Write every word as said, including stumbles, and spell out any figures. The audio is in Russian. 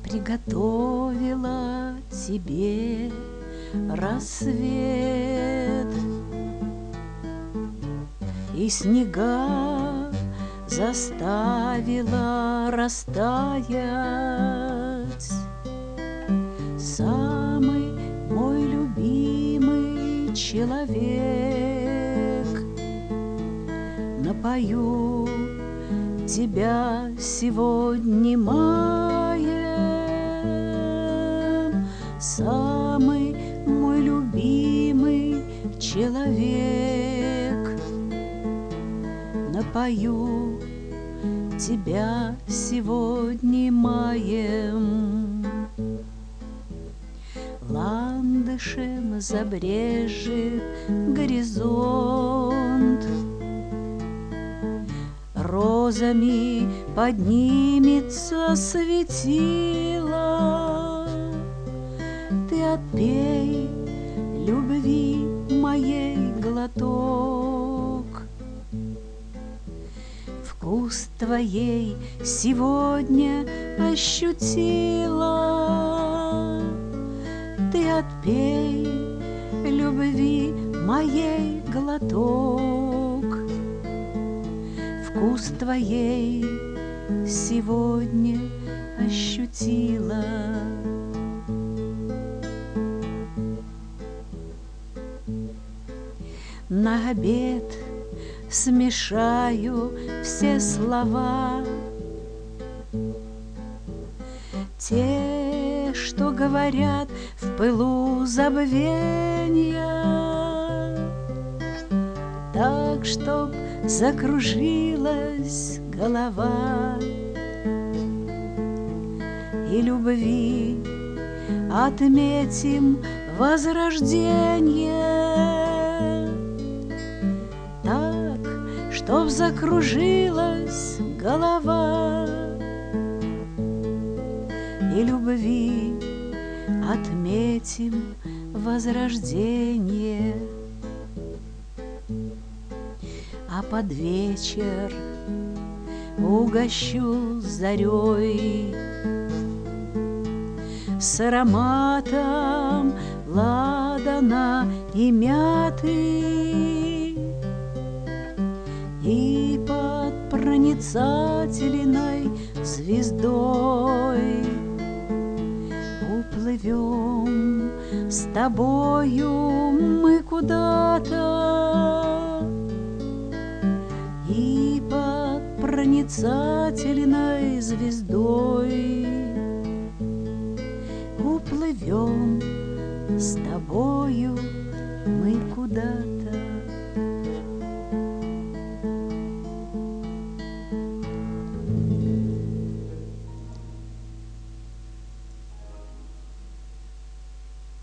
приготовила тебе рассвет, и снега заставила растаять. Самый мой любимый человек, напою тебя сегодня маем. Самый мой любимый человек, напою тебя сегодня маем. Ландышем забрежет горизонт, розами поднимется светило. Ты отпей любви моей глоток, вкус твоей сегодня ощутила. Ты отпей любви моей глоток, вкус твоей сегодня ощутила. На обед смешаю все слова, те, что говорят в пылу забвенья, так, чтоб закружилась голова. И любви отметим возрождение, так, чтоб закружилась голова. И любви отметим возрождение. А под вечер угощу зарей с ароматом ладана и мяты, и под проницательной звездой уплывем с тобою мы куда-то, и под проницательной звездой уплывем с тобою мы куда-то.